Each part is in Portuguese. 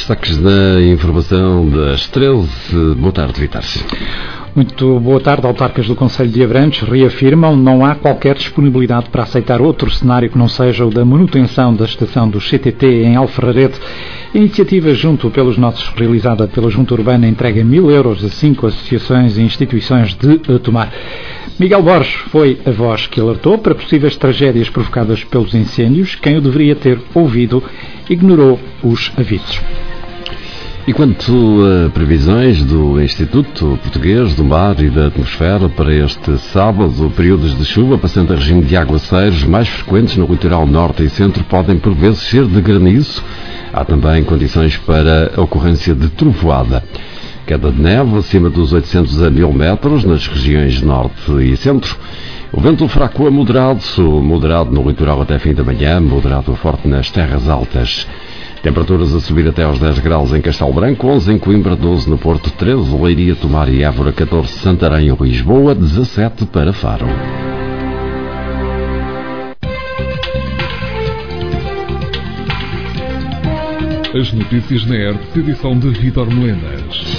destaques da informação das 13. Boa tarde, Vítor. Muito boa tarde. Autarcas do Concelho de Abrantes reafirmam não há qualquer disponibilidade para aceitar outro cenário que não seja o da manutenção da estação do CTT em Alferrarete. A iniciativa junto pelos nossos, realizada pela Junta Urbana, entrega 1.000 euros a 5 associações e instituições de Tomar. Miguel Borges foi a voz que alertou para possíveis tragédias provocadas pelos incêndios. Quem o deveria ter ouvido ignorou os avisos. E quanto a previsões do Instituto Português do Mar e da Atmosfera para este sábado, períodos de chuva, passando a regime de aguaceiros mais frequentes no litoral norte e centro, podem por vezes ser de granizo. Há também condições para a ocorrência de trovoada. Queda de neve acima dos 800 a 1.000 metros nas regiões norte e centro. O vento fraco a moderado no litoral até fim da manhã, moderado a forte nas terras altas. Temperaturas a subir até aos 10 graus em Castelo Branco, 11 em Coimbra, 12 no Porto, 13 Leiria, Tomar e Évora, 14 Santarém e Lisboa, 17 para Faro. As notícias na ERP, edição de Vítor Melenas.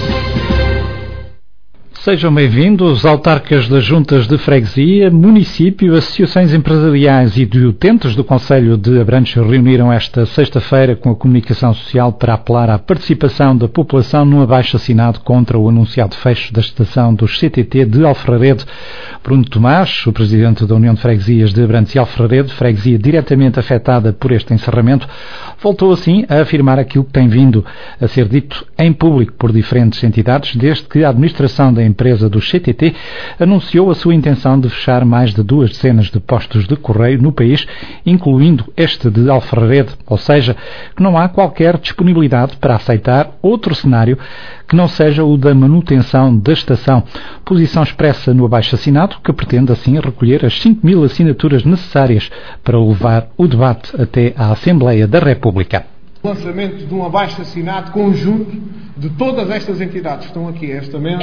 Sejam bem-vindos, autarcas das juntas de freguesia, município, associações empresariais e de utentes do Concelho de Abrantes reuniram esta sexta-feira com a comunicação social para apelar à participação da população no abaixo-assinado contra o anunciado fecho da estação dos CTT de Alferrarede. Bruno Tomás, o presidente da União de Freguesias de Abrantes e Alferrarede, freguesia diretamente afetada por este encerramento, voltou assim a afirmar aquilo que tem vindo a ser dito em público por diferentes entidades desde que a administração da empresa do CTT anunciou a sua intenção de fechar mais de 2 dezenas de postos de correio no país, incluindo este de Alferrarede, ou seja, que não há qualquer disponibilidade para aceitar outro cenário que não seja o da manutenção da estação. Posição expressa no abaixo-assinado, que pretende assim recolher as 5.000 assinaturas necessárias para levar o debate até à Assembleia da República. O lançamento de um abaixo-assinado conjunto de todas estas entidades que estão aqui a esta mesa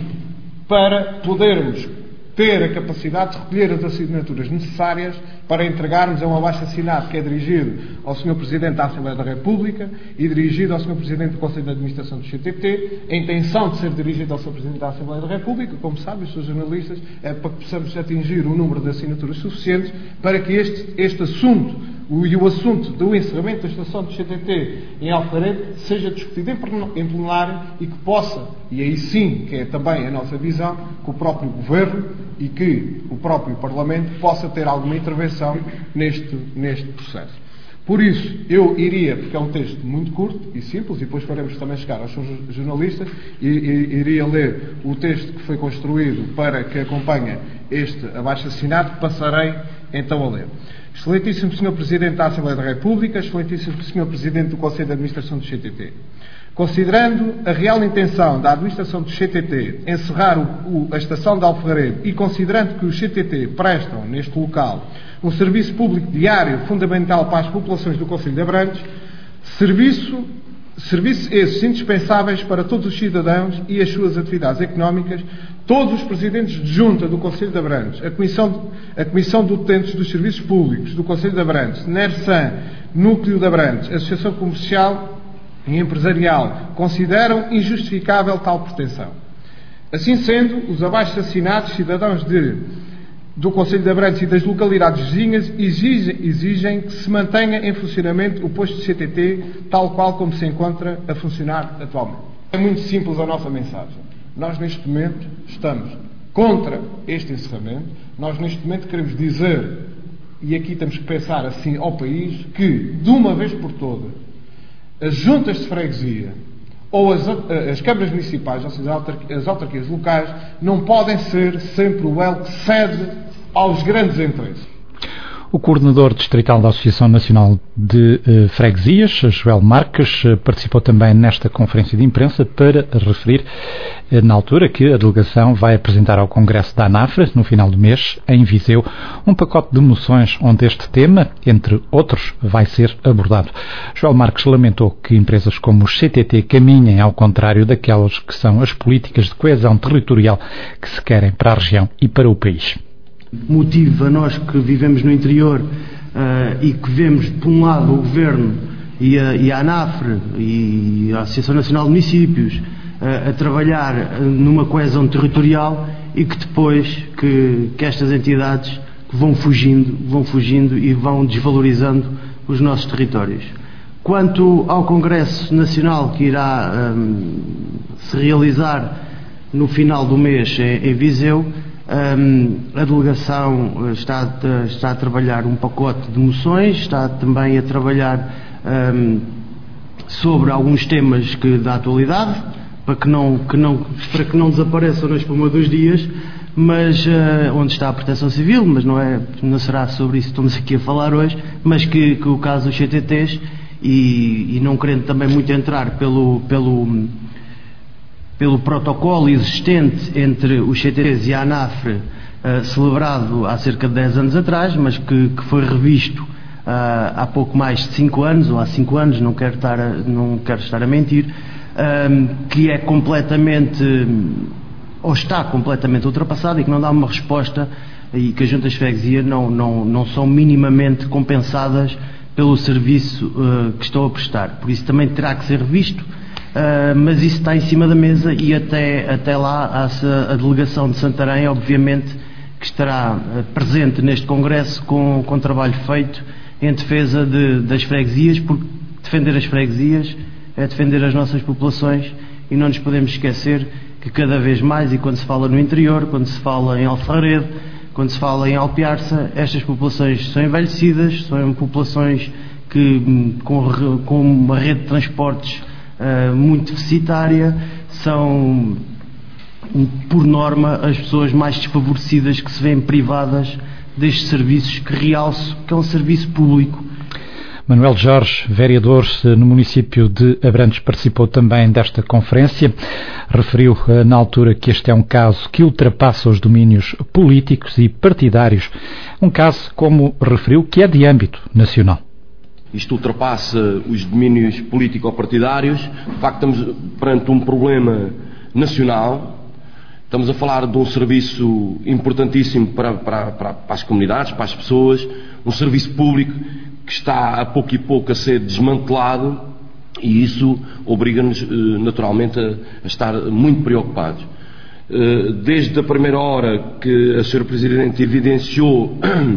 para podermos ter a capacidade de recolher as assinaturas necessárias para entregarmos a um abaixo-assinado que é dirigido ao Sr. Presidente da Assembleia da República e dirigido ao Sr. Presidente do Conselho de Administração do CTT. A intenção de ser dirigido ao Sr. Presidente da Assembleia da República, como sabem, os seus jornalistas, é para que possamos atingir um número de assinaturas suficientes para que este assunto e o assunto do encerramento da estação do CTT em Alferrarede seja discutido em plenário e que possa, e aí sim, que é também a nossa visão, que o próprio Governo e que o próprio Parlamento possa ter alguma intervenção neste processo. Por isso, eu iria, porque é um texto muito curto e simples, e depois faremos também chegar aos seus jornalistas, e iria ler o texto que foi construído para que acompanhe este abaixo-assinado, que passarei então a ler. Excelentíssimo Sr. Presidente da Assembleia da República, Excelentíssimo Sr. Presidente do Conselho de Administração do CTT, considerando a real intenção da administração do CTT encerrar a estação de Alferrarede e considerando que os CTT prestam, neste local, um serviço público diário fundamental para as populações do Concelho de Abrantes, serviços esses indispensáveis para todos os cidadãos e as suas atividades económicas, todos os presidentes de junta do Concelho de Abrantes, a Comissão de Utentes dos Serviços Públicos do Concelho de Abrantes, NERSAN, Núcleo de Abrantes, Associação Comercial e Empresarial, consideram injustificável tal pretensão. Assim sendo, os abaixo-assinados cidadãos do Concelho de Abrantes e das localidades vizinhas exigem que se mantenha em funcionamento o posto de CTT tal qual como se encontra a funcionar atualmente. É muito simples a nossa mensagem. Nós neste momento estamos contra este encerramento. Nós neste momento queremos dizer, e aqui temos que pensar assim ao país, que de uma vez por todas as juntas de freguesia ou as câmaras municipais, ou seja, as autarquias locais, não podem ser sempre o elo que cede aos grandes interesses. O coordenador distrital da Associação Nacional de Freguesias, Joel Marques, participou também nesta conferência de imprensa para referir, na altura, que a delegação vai apresentar ao Congresso da ANAFRA, no final do mês, em Viseu, um pacote de moções onde este tema, entre outros, vai ser abordado. Joel Marques lamentou que empresas como o CTT caminhem ao contrário daquelas que são as políticas de coesão territorial que se querem para a região e para o país. Motiva a nós que vivemos no interior e que vemos, por um lado, o Governo e a ANAFRE e a Associação Nacional de Municípios a trabalhar numa coesão territorial, e que depois que estas entidades vão fugindo e vão desvalorizando os nossos territórios. Quanto ao Congresso Nacional que irá se realizar no final do mês em Viseu, a delegação está a trabalhar um pacote de moções, está também a trabalhar sobre alguns temas da atualidade, para que não desapareçam na espuma dos dias, mas onde está a Proteção Civil, mas não será sobre isso que estamos aqui a falar hoje, mas que o caso dos CTTs, e não querendo também muito entrar pelo protocolo existente entre os CTTs e a ANAFRE, celebrado há cerca de 10 anos atrás, mas que foi revisto há pouco mais de 5 anos, ou há 5 anos, não quero estar a mentir, que é completamente, ou está completamente ultrapassado, e que não dá uma resposta, e que as juntas de freguesia não são minimamente compensadas pelo serviço que estão a prestar. Por isso também terá que ser revisto, mas isso está em cima da mesa, e até lá a delegação de Santarém, obviamente, que estará presente neste congresso com trabalho feito em defesa das freguesias, porque defender as freguesias é defender as nossas populações, e não nos podemos esquecer que cada vez mais, e quando se fala no interior, quando se fala em Alfarrede, quando se fala em Alpiarça, estas populações são envelhecidas, são populações que com uma rede de transportes muito deficitária, são, por norma, as pessoas mais desfavorecidas que se veem privadas destes serviços, que realço que é um serviço público. Manuel Jorge, vereador no município de Abrantes, participou também desta conferência. Referiu na altura que este é um caso que ultrapassa os domínios políticos e partidários. Um caso, como referiu, que é de âmbito nacional. Isto ultrapassa os domínios político-partidários. De facto, estamos perante um problema nacional. Estamos a falar de um serviço importantíssimo para as comunidades, para as pessoas, um serviço público que está a pouco e pouco a ser desmantelado, e isso obriga-nos naturalmente a estar muito preocupados. Desde a primeira hora que a Sra. Presidente evidenciou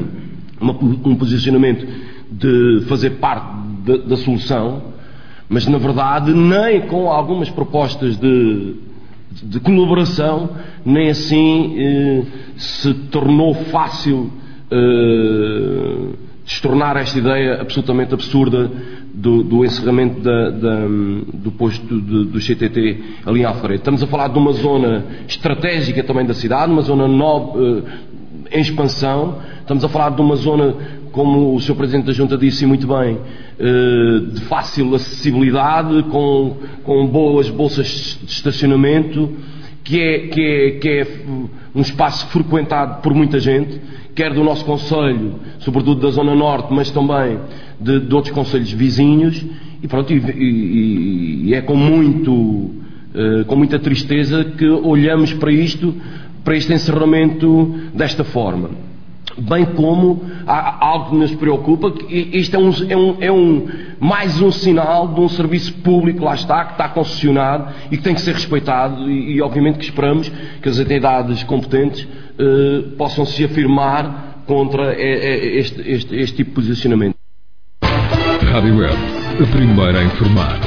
um posicionamento de fazer parte da solução, mas na verdade nem com algumas propostas de colaboração, nem assim se tornou fácil destornar esta ideia absolutamente absurda do encerramento do posto do CTT ali em Alfarrede. Estamos a falar de uma zona estratégica também da cidade, uma zona em expansão. Estamos a falar de uma zona, como o Sr. Presidente da Junta disse muito bem, de fácil acessibilidade, com boas bolsas de estacionamento, que é um espaço frequentado por muita gente, quer do nosso concelho, sobretudo da Zona Norte, mas também de outros concelhos vizinhos, e pronto, e é com muita tristeza que olhamos para este encerramento desta forma. Bem como há algo que nos preocupa, que isto é mais um sinal de um serviço público, lá está, que está concessionado e que tem que ser respeitado, e obviamente que esperamos que as entidades competentes possam se afirmar contra este tipo de posicionamento. Rádio Web, a primeira a informar.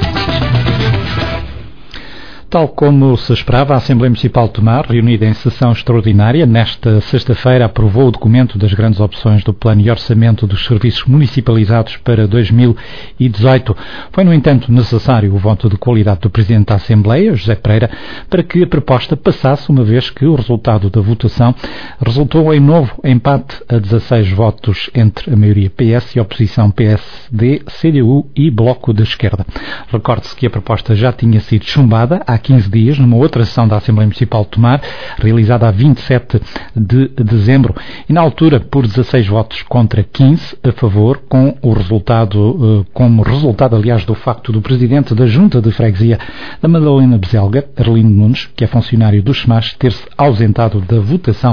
Tal como se esperava, a Assembleia Municipal de Tomar, reunida em sessão extraordinária, nesta sexta-feira aprovou o documento das grandes opções do Plano e Orçamento dos Serviços Municipalizados para 2018. Foi, no entanto, necessário o voto de qualidade do Presidente da Assembleia, José Pereira, para que a proposta passasse, uma vez que o resultado da votação resultou em novo empate a 16 votos entre a maioria PS e a oposição PSD, CDU e Bloco de Esquerda. Recorde-se que a proposta já tinha sido chumbada há 15 dias, numa outra sessão da Assembleia Municipal de Tomar, realizada a 27 de dezembro, e na altura por 16 votos contra 15 a favor, como resultado, aliás, do facto do Presidente da Junta de Freguesia da Madalena Bezelga, Arlindo Nunes, que é funcionário do SEMAS, ter-se ausentado da votação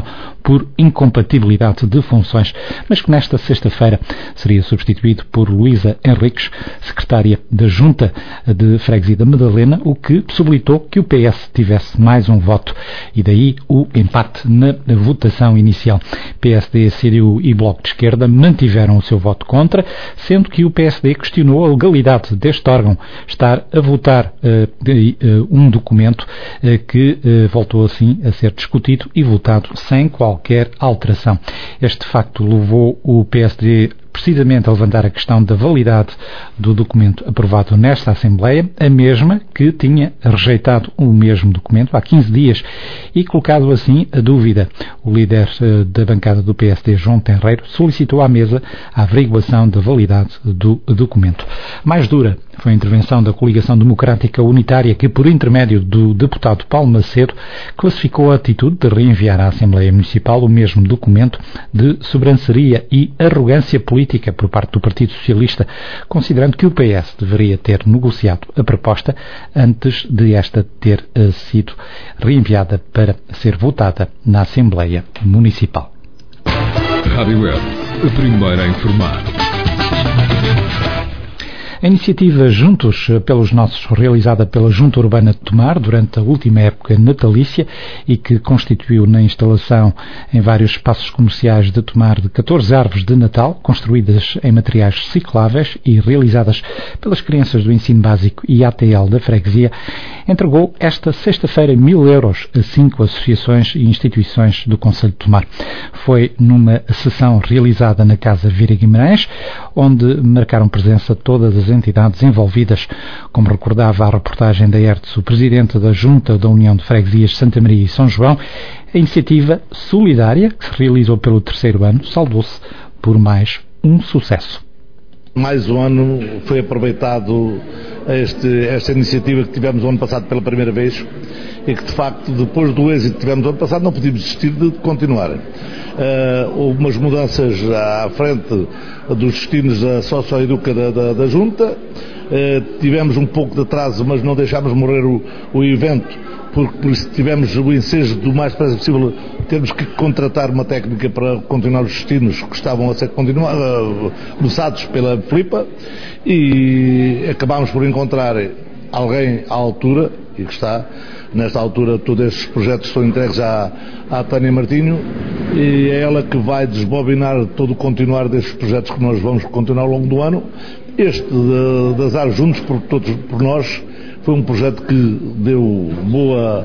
por incompatibilidade de funções, mas que nesta sexta-feira seria substituído por Luísa Henriques, secretária da Junta de Freguesia da Madalena, o que possibilitou que o PS tivesse mais um voto e daí o empate na votação inicial. PSD, CDU e Bloco de Esquerda mantiveram o seu voto contra, sendo que o PSD questionou a legalidade deste órgão estar a votar um documento que voltou assim a ser discutido e votado sem qualquer alteração. Este facto levou o PSD precisamente a levantar a questão da validade do documento aprovado nesta Assembleia, a mesma que tinha rejeitado o mesmo documento há 15 dias e colocado assim a dúvida. O líder da bancada do PSD, João Tenreiro, solicitou à mesa a averiguação da validade do documento. Mais dura foi a intervenção da Coligação Democrática Unitária que, por intermédio do deputado Paulo Macedo, classificou a atitude de reenviar à Assembleia Municipal o mesmo documento de sobranceria e arrogância política por parte do Partido Socialista, considerando que o PS deveria ter negociado a proposta antes de esta ter sido reenviada para ser votada na Assembleia Municipal. Rádio Web, a primeira a informar. A iniciativa Juntos pelos Nossos, realizada pela Junta Urbana de Tomar durante a última época natalícia e que constituiu na instalação em vários espaços comerciais de Tomar de 14 árvores de Natal, construídas em materiais recicláveis e realizadas pelas crianças do ensino básico e ATL da freguesia, entregou esta sexta-feira 1.000 euros a 5 associações e instituições do Concelho de Tomar. Foi numa sessão realizada na Casa Vira Guimarães, onde marcaram presença todas as entidades envolvidas. Como recordava a reportagem da ERTS, o presidente da Junta da União de Freguesias de Santa Maria e São João, a iniciativa solidária, que se realizou pelo 3º ano, saldou-se por mais um sucesso. Mais um ano foi aproveitado esta iniciativa que tivemos o ano passado pela primeira vez e que, de facto, depois do êxito que tivemos o ano passado, não podíamos desistir de continuar. Houve umas mudanças à frente dos destinos da Socioeduca da Junta, tivemos um pouco de atraso, mas não deixámos morrer o evento, porque por isso tivemos o ensejo do mais depressa possível, temos que contratar uma técnica para continuar os destinos que estavam a ser começados pela Filipa, e acabámos por encontrar alguém à altura, e que está. Nesta altura, todos estes projetos estão entregues à Tânia Martinho, e é ela que vai desbobinar todo o continuar destes projetos que nós vamos continuar ao longo do ano. Este das Árvores Juntos por nós foi um projeto que deu boa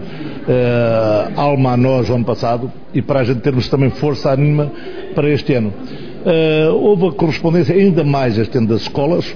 alma a nós o ano passado e para a gente termos também força ânima para este ano. Houve a correspondência ainda mais este ano das escolas.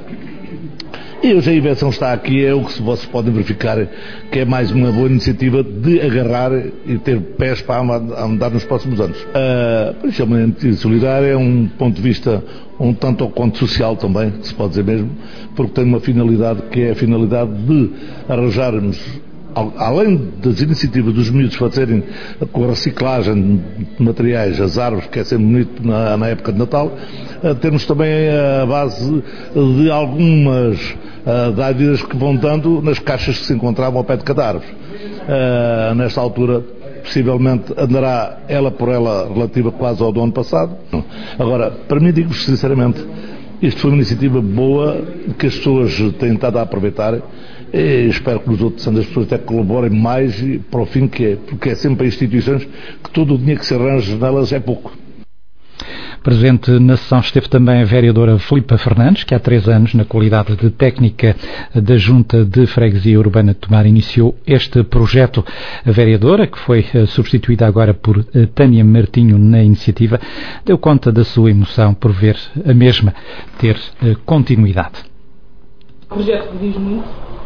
E hoje a invenção está aqui, é o que vocês podem verificar, que é mais uma boa iniciativa de agarrar e ter pés para andar nos próximos anos. Principalmente solidária, é um ponto de vista um tanto ou quanto social também, se pode dizer mesmo, porque tem uma finalidade que é a finalidade de arranjarmos, além das iniciativas dos miúdos fazerem com a reciclagem de materiais, as árvores, que é sempre bonito na época de Natal, temos também a base de algumas dádivas que vão dando nas caixas que se encontravam ao pé de cada árvore. Nesta altura, possivelmente andará ela por ela relativa quase ao do ano passado. Agora, para mim, digo-vos sinceramente, isto foi uma iniciativa boa que as pessoas têm estado a aproveitar. E espero que os outros as pessoas até colaborem mais para o fim que é, porque é sempre as instituições que todo o dinheiro que se arranja nelas é pouco. Presente na sessão esteve também a vereadora Filipa Fernandes, que há 3 anos, na qualidade de técnica da Junta de Freguesia Urbana de Tomar, iniciou este projeto. A vereadora, que foi substituída agora por Tânia Martinho na iniciativa, deu conta da sua emoção por ver a mesma ter continuidade. O projeto diz muito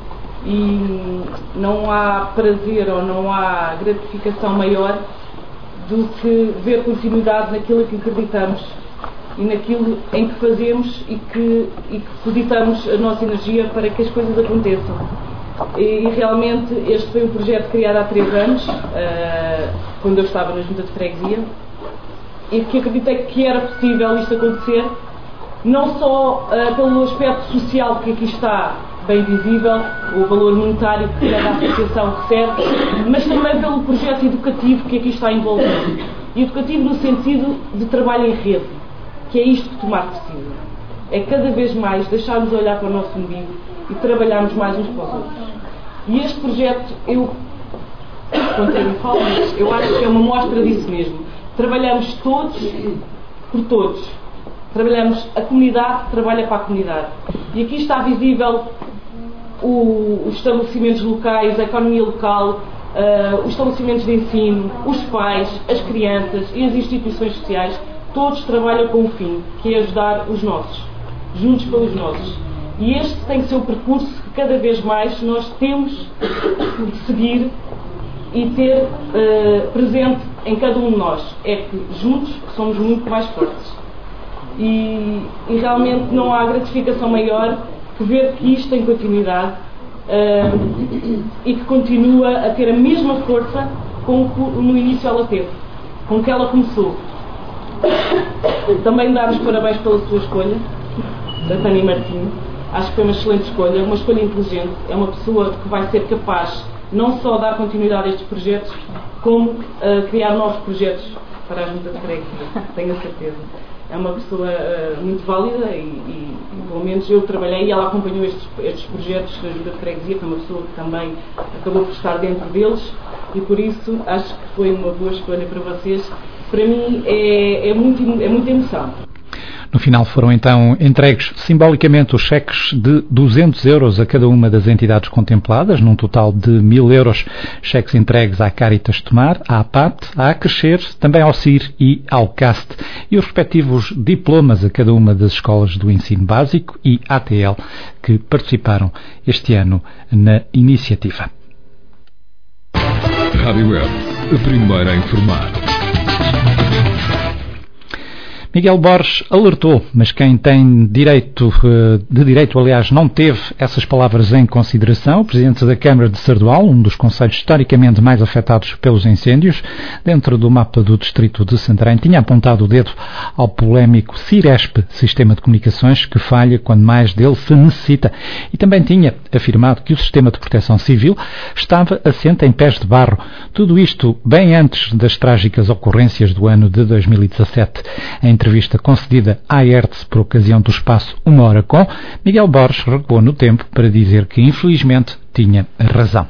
e não há prazer ou não há gratificação maior do que ver continuidade naquilo que acreditamos e naquilo em que fazemos e que depositamos a nossa energia para que as coisas aconteçam. E realmente este foi um projeto criado há 3 anos, quando eu estava na Junta de Freguesia, e que acreditei que era possível isto acontecer, não só pelo aspecto social que aqui está bem visível, o valor monetário que cada associação recebe, mas também pelo projeto educativo que aqui está envolvido. E educativo no sentido de trabalho em rede, que é isto que Tomar precisa. É cada vez mais deixarmos de olhar para o nosso umbigo e trabalharmos mais uns para os outros. E este projeto, eu acho que é uma mostra disso mesmo. Trabalhamos todos por todos. Trabalhamos, a comunidade trabalha para a comunidade. E aqui está visível os estabelecimentos locais, a economia local, os estabelecimentos de ensino, os pais, as crianças e as instituições sociais, todos trabalham com um fim, que é ajudar os nossos, juntos pelos nossos. E este tem que ser o percurso que cada vez mais nós temos de seguir e ter presente em cada um de nós. É que juntos somos muito mais fortes. E realmente não há gratificação maior que ver que isto tem continuidade e que continua a ter a mesma força com que no início ela teve, com que ela começou. Também dar os parabéns pela sua escolha, da Tânia Martins. Acho que foi uma excelente escolha, uma escolha inteligente. É uma pessoa que vai ser capaz não só de dar continuidade a estes projetos, como criar novos projetos para a Junta de Freguesia, tenho a certeza. É uma pessoa muito válida e pelo menos eu trabalhei e ela acompanhou estes projetos da Junta de Freguesia, foi uma pessoa que também acabou por estar dentro deles e por isso acho que foi uma boa escolha para vocês. Para mim é muita emoção. No final foram então entregues simbolicamente os cheques de 200 euros a cada uma das entidades contempladas, num total de 1.000 euros, cheques entregues à Caritas Tomar, à APAT, à Acrescer, também ao CIR e ao CAST, e os respectivos diplomas a cada uma das escolas do ensino básico e ATL que participaram este ano na iniciativa. Rádio Web, a primeira a informar. Miguel Borges alertou, mas quem tem direito, aliás, não teve essas palavras em consideração. O Presidente da Câmara de Sardual, um dos concelhos historicamente mais afetados pelos incêndios, dentro do mapa do distrito de Santarém, tinha apontado o dedo ao polémico Ciresp, Sistema de Comunicações, que falha quando mais dele se necessita. E também tinha afirmado que o Sistema de Proteção Civil estava assente em pés de barro. Tudo isto bem antes das trágicas ocorrências do ano de 2017. Em entrevista concedida à ERTS por ocasião do espaço Uma Hora Com, Miguel Borges recuou no tempo para dizer que, infelizmente, tinha razão.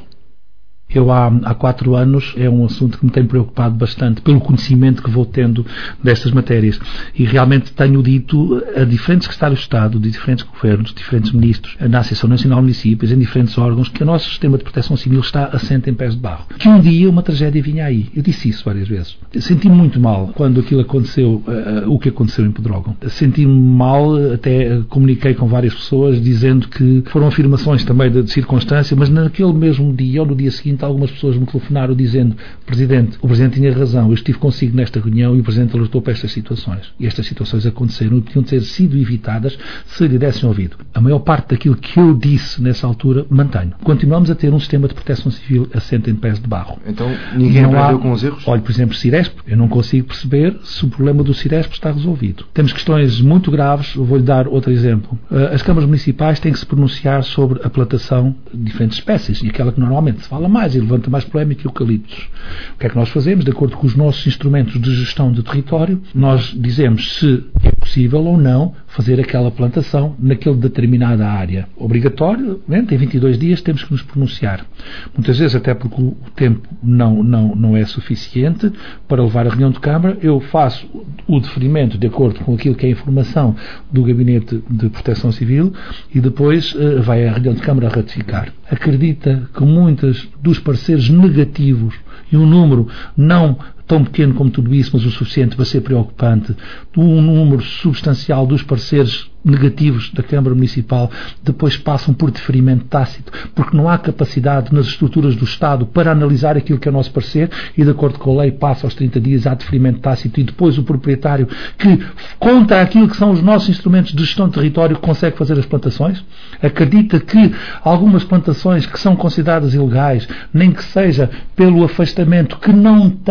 Eu há 4 anos é um assunto que me tem preocupado bastante pelo conhecimento que vou tendo destas matérias e realmente tenho dito a diferentes secretários de Estado, de diferentes governos, diferentes ministros, na Associação Nacional de Municípios, em diferentes órgãos, que o nosso sistema de proteção civil está assente em pés de barro. Que um dia uma tragédia vinha aí. Eu disse isso várias vezes. Senti-me muito mal quando aquilo aconteceu, o que aconteceu em Pedrógão. Senti-me mal, até comuniquei com várias pessoas dizendo que foram afirmações também de circunstância, mas naquele mesmo dia ou no dia seguinte algumas pessoas me telefonaram dizendo: Presidente, o Presidente tinha razão, eu estive consigo nesta reunião e o Presidente alertou para estas situações. E estas situações aconteceram e podiam ter sido evitadas se lhe dessem ouvido. A maior parte daquilo que eu disse nessa altura mantenho. Continuamos a ter um sistema de proteção civil assente em pés de barro. Então ninguém aprendeu com os erros? Olha, por exemplo, Ciresp, eu não consigo perceber se o problema do Ciresp está resolvido. Temos questões muito graves, eu vou-lhe dar outro exemplo. As câmaras municipais têm que se pronunciar sobre a plantação de diferentes espécies e aquela que normalmente se fala mais e levanta mais polémica, eucaliptos. O que é que nós fazemos? De acordo com os nossos instrumentos de gestão de território, nós dizemos se é possível ou não fazer aquela plantação naquela determinada área. Obrigatório, em 22 dias temos que nos pronunciar. Muitas vezes, até porque o tempo não é suficiente para levar a reunião de Câmara, eu faço o deferimento de acordo com aquilo que é a informação do Gabinete de Proteção Civil e depois vai à reunião de Câmara a ratificar. Acredita que muitos dos pareceres negativos e um número não tão pequeno como tudo isso, mas o suficiente para ser preocupante, um número substancial dos pareceres negativos da Câmara Municipal depois passam por deferimento tácito, porque não há capacidade nas estruturas do Estado para analisar aquilo que é o nosso parecer e, de acordo com a lei, passa aos 30 dias, há deferimento tácito e depois o proprietário que conta aquilo que são os nossos instrumentos de gestão de território consegue fazer as plantações. Acredita que algumas plantações que são consideradas ilegais, nem que seja pelo afastamento que não tem, que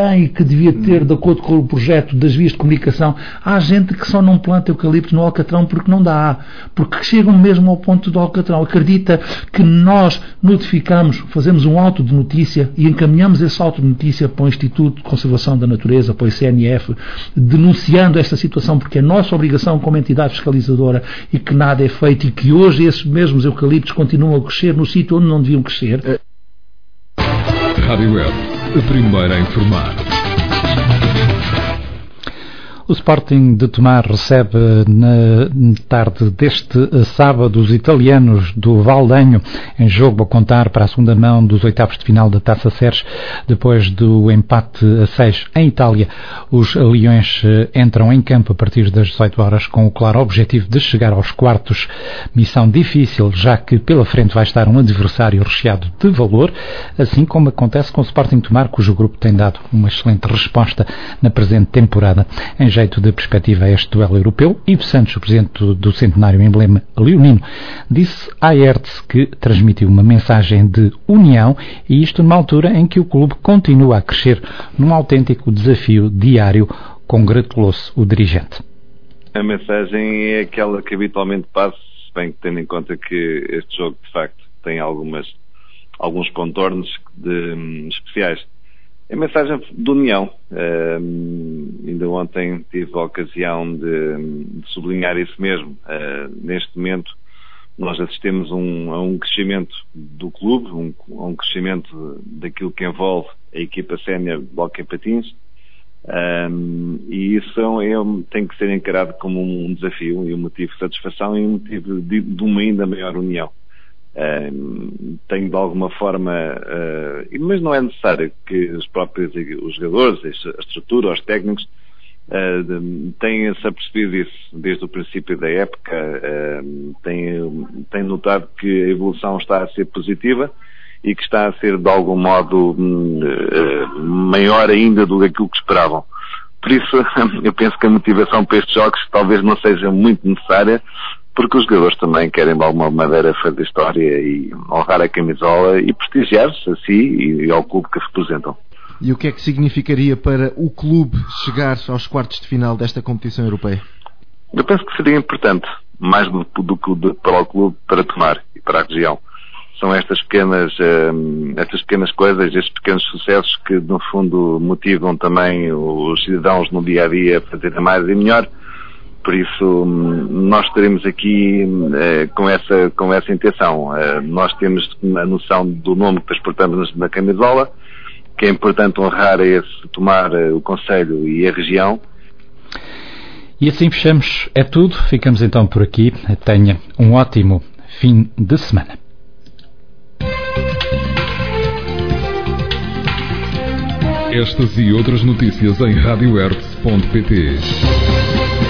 devia ter, de acordo com o projeto das vias de comunicação. Há gente que só não planta eucaliptos no Alcatrão porque não dá, porque chegam mesmo ao ponto do Alcatrão. Acredita que nós notificamos, fazemos um auto de notícia e encaminhamos esse auto de notícia para o Instituto de Conservação da Natureza, para o ICNF, denunciando esta situação, porque é nossa obrigação como entidade fiscalizadora, e que nada é feito, e que hoje esses mesmos eucaliptos continuam a crescer no sítio onde não deviam crescer. Rádio Web, a primeira a informar. O Sporting de Tomar recebe na tarde deste sábado os italianos do Valdenho, em jogo a contar para a segunda mão dos oitavos de final da Taça Seres, depois do empate a 6 em Itália. Os leões entram em campo a partir das 18 horas com o claro objetivo de chegar aos quartos. Missão difícil, já que pela frente vai estar um adversário recheado de valor, assim como acontece com o Sporting de Tomar, cujo grupo tem dado uma excelente resposta na presente temporada. Em jeito de perspectiva a este duelo europeu, Ivo Santos, o presidente do centenário emblema leonino, disse à ERTS que transmitiu uma mensagem de união, e isto numa altura em que o clube continua a crescer num autêntico desafio diário, congratulou-se o dirigente. A mensagem é aquela que habitualmente passo, bem que tendo em conta que este jogo de facto tem alguns contornos especiais. É mensagem de união. Ainda ontem tive a ocasião de sublinhar isso mesmo. Neste momento nós assistimos a um crescimento do clube, a um crescimento daquilo que envolve a equipa sénior de hóquei patins, e isso tem que ser encarado como um desafio e um motivo de satisfação e um motivo de uma ainda maior união. Tenho de alguma forma, mas não é necessário que os jogadores, a estrutura, os técnicos tenham-se apercebido isso desde o princípio da época. Tenho notado que a evolução está a ser positiva e que está a ser de algum modo maior ainda do que aquilo que esperavam. Por isso eu penso que a motivação para estes jogos talvez não seja muito necessária, porque os jogadores também querem de alguma maneira fazer história e honrar a camisola e prestigiar-se a si e ao clube que representam. E o que é que significaria para o clube chegar aos quartos de final desta competição europeia? Eu penso que seria importante, mais do que para o clube, para Tomar e para a região. São estas pequenas coisas, estes pequenos sucessos que no fundo motivam também os cidadãos no dia a dia a fazerem mais e melhor. Por isso nós estaremos aqui com essa intenção. Nós temos a noção do nome que transportamos na camisola, que é importante honrar Tomar o concelho e a região. E assim fechamos. É tudo. Ficamos então por aqui. Tenha um ótimo fim de semana. Estas e outras notícias em radioerts.pt.